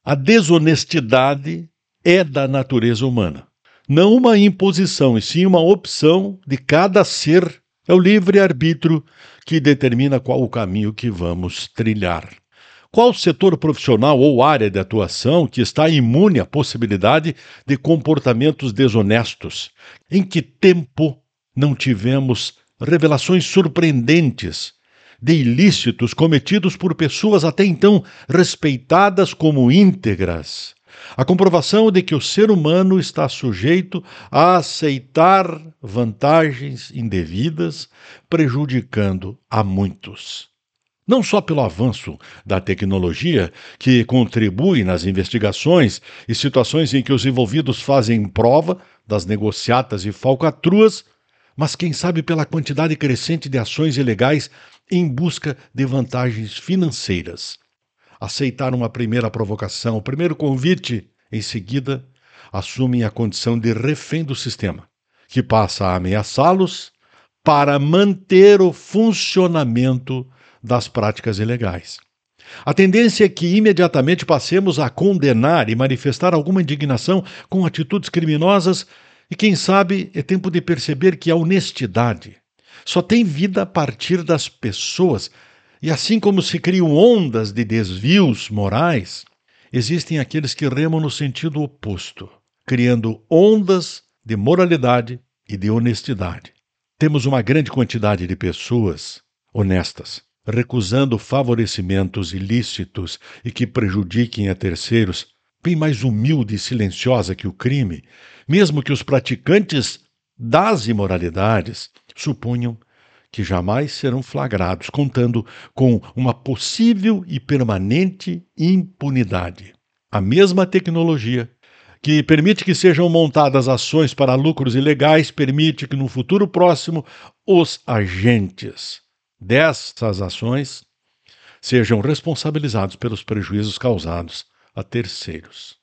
A desonestidade é da natureza humana. Não uma imposição, e sim uma opção de cada ser. É o livre-arbítrio que determina qual o caminho que vamos trilhar. Qual setor profissional ou área de atuação que está imune à possibilidade de comportamentos desonestos? Em que tempo não tivemos revelações surpreendentes de ilícitos cometidos por pessoas até então respeitadas como íntegras? A comprovação de que o ser humano está sujeito a aceitar vantagens indevidas, prejudicando a muitos. Não só pelo avanço da tecnologia, que contribui nas investigações e situações em que os envolvidos fazem prova das negociatas e falcatruas, mas quem sabe pela quantidade crescente de ações ilegais em busca de vantagens financeiras. Aceitar uma primeira provocação, o primeiro convite, em seguida, assumem a condição de refém do sistema, que passa a ameaçá-los para manter o funcionamento das práticas ilegais. A tendência é que imediatamente passemos a condenar e manifestar alguma indignação com atitudes criminosas e, quem sabe, é tempo de perceber que a honestidade só tem vida a partir das pessoas. E assim como se criam ondas de desvios morais, existem aqueles que remam no sentido oposto, criando ondas de moralidade e de honestidade. Temos uma grande quantidade de pessoas honestas, recusando favorecimentos ilícitos e que prejudiquem a terceiros, bem mais humilde e silenciosa que o crime, mesmo que os praticantes das imoralidades supunham que jamais serão flagrados, contando com uma possível e permanente impunidade. A mesma tecnologia que permite que sejam montadas ações para lucros ilegais, permite que no futuro próximo os agentes dessas ações sejam responsabilizados pelos prejuízos causados a terceiros.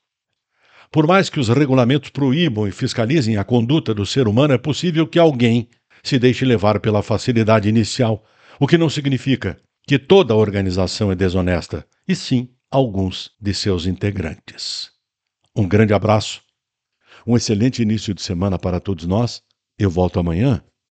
Por mais que os regulamentos proíbam e fiscalizem a conduta do ser humano, é possível que alguém se deixe levar pela facilidade inicial, o que não significa que toda a organização é desonesta, e sim alguns de seus integrantes. Um grande abraço, um excelente início de semana para todos nós. Eu volto amanhã